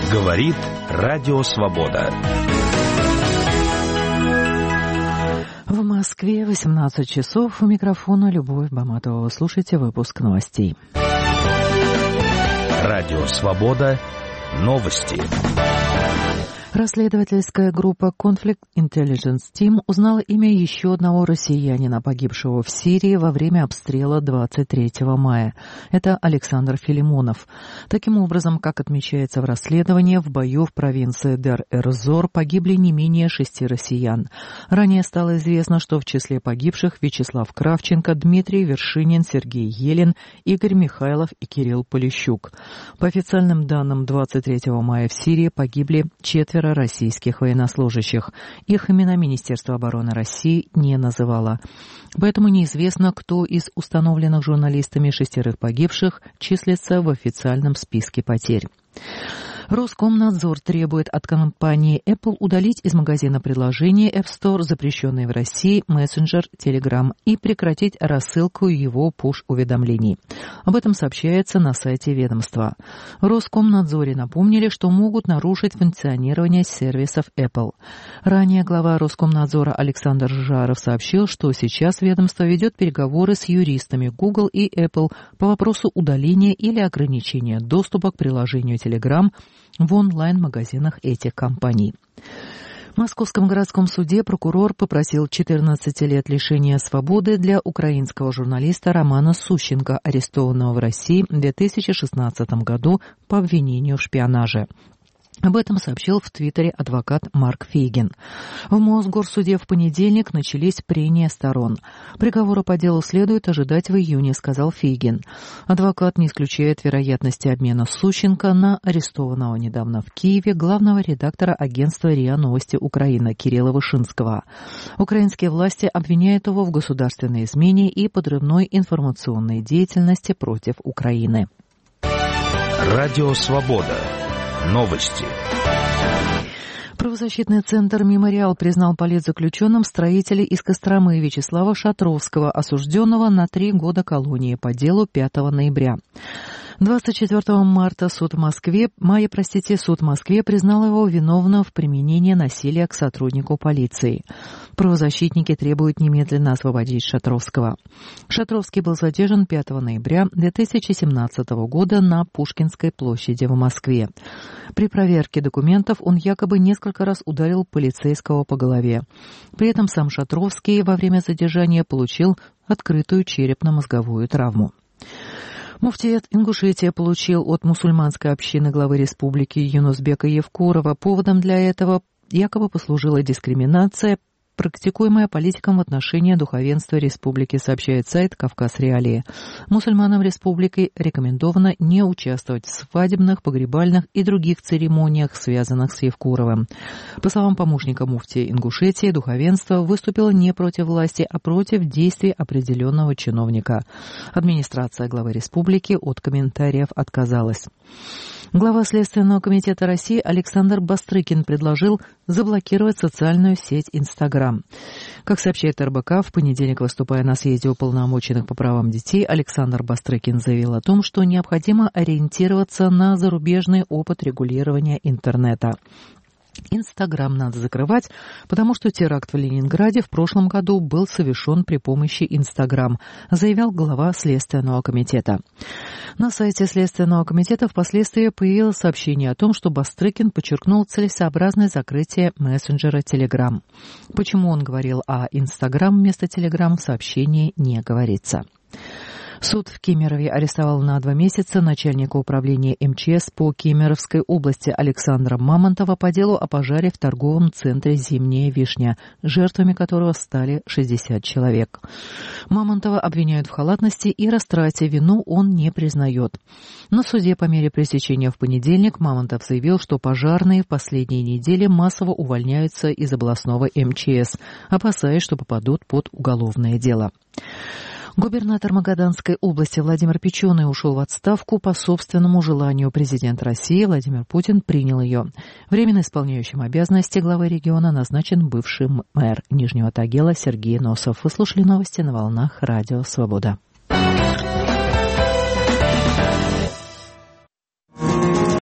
Говорит Радио Свобода. В Москве 18 часов. У микрофона Любовь Баматова. Вы слушаете выпуск новостей. Радио Свобода. Новости. Расследовательская группа Conflict Intelligence Team узнала имя еще одного россиянина, погибшего в Сирии во время обстрела 23 мая. Это Александр Филимонов. Таким образом, как отмечается в расследовании, в бою в провинции Дер-эз-Зор погибли не менее 6 россиян. Ранее стало известно, что в числе погибших Вячеслав Кравченко, Дмитрий Вершинин, Сергей Елин, Игорь Михайлов и Кирилл Полищук. По официальным данным, 23 мая в Сирии погибли 4 российских военнослужащих. Их имена Министерство обороны России не называло. Поэтому неизвестно, кто из установленных журналистами 6 погибших числится в официальном списке потерь. Роскомнадзор требует от компании Apple удалить из магазина приложения App Store запрещенный в России мессенджер Telegram и прекратить рассылку его пуш-уведомлений. Об этом сообщается на сайте ведомства. В Роскомнадзоре напомнили, что могут нарушить функционирование сервисов Apple. Ранее глава Роскомнадзора Александр Жаров сообщил, что сейчас ведомство ведет переговоры с юристами Google и Apple по вопросу удаления или ограничения доступа к приложению Telegram в онлайн-магазинах этих компаний. В Московском городском суде прокурор попросил 14 лет лишения свободы для украинского журналиста Романа Сущенко, арестованного в России в 2016 году по обвинению в шпионаже. Об этом сообщил в Твиттере адвокат Марк Фейгин. В Мосгорсуде в понедельник начались прения сторон. Приговора по делу следует ожидать в июне, сказал Фейгин. Адвокат не исключает вероятности обмена Сущенко на арестованного недавно в Киеве главного редактора агентства РИА Новости Украины Кирилла Вышинского. Украинские власти обвиняют его в государственной измене и подрывной информационной деятельности против Украины. Радио Свобода. Новости. Правозащитный центр «Мемориал» признал политзаключенным строителя из Костромы Вячеслава Шатровского, осужденного на 3 года колонии по делу 5 ноября. 24 марта суд в Москве признал его виновным в применении насилия к сотруднику полиции. Правозащитники требуют немедленно освободить Шатровского. Шатровский был задержан 5 ноября 2017 года на Пушкинской площади в Москве. При проверке документов он якобы несколько раз ударил полицейского по голове. При этом сам Шатровский во время задержания получил открытую черепно-мозговую травму. Муфтият Ингушетии получил от мусульманской общины главы республики Юнусбека Евкурова. Поводом для этого якобы послужила дискриминация, практикуемая политиком в отношении духовенства республики, сообщает сайт «Кавказ Реалии». Мусульманам республики рекомендовано не участвовать в свадебных, погребальных и других церемониях, связанных с Евкуровым. По словам помощника муфтия Ингушетии, духовенство выступило не против власти, а против действий определенного чиновника. Администрация главы республики от комментариев отказалась. Глава Следственного комитета России Александр Бастрыкин предложил заблокировать социальную сеть Instagram. Как сообщает РБК, в понедельник, выступая на съезде уполномоченных по правам детей, Александр Бастрыкин заявил о том, что необходимо ориентироваться на зарубежный опыт регулирования интернета. Инстаграм надо закрывать, потому что теракт в Ленинграде в прошлом году был совершен при помощи Инстаграм, заявил глава Следственного комитета. На сайте Следственного комитета впоследствии появилось сообщение о том, что Бастрыкин подчеркнул целесообразность закрытия мессенджера Telegram. Почему он говорил о Инстаграм вместо Telegram, в сообщении не говорится. Суд в Кемерове арестовал на 2 месяца начальника управления МЧС по Кемеровской области Александра Мамонтова по делу о пожаре в торговом центре «Зимняя вишня», жертвами которого стали 60 человек. Мамонтова обвиняют в халатности и растрате, вину он не признает. На суде по мере пресечения в понедельник Мамонтов заявил, что пожарные в последние недели массово увольняются из областного МЧС, опасаясь, что попадут под уголовное дело. Губернатор Магаданской области Владимир Печеный ушел в отставку по собственному желанию. Президент России Владимир Путин принял ее. Временно исполняющим обязанности главы региона назначен бывший мэр Нижнего Тагила Сергей Носов. Вы слушали новости на волнах Радио Свобода.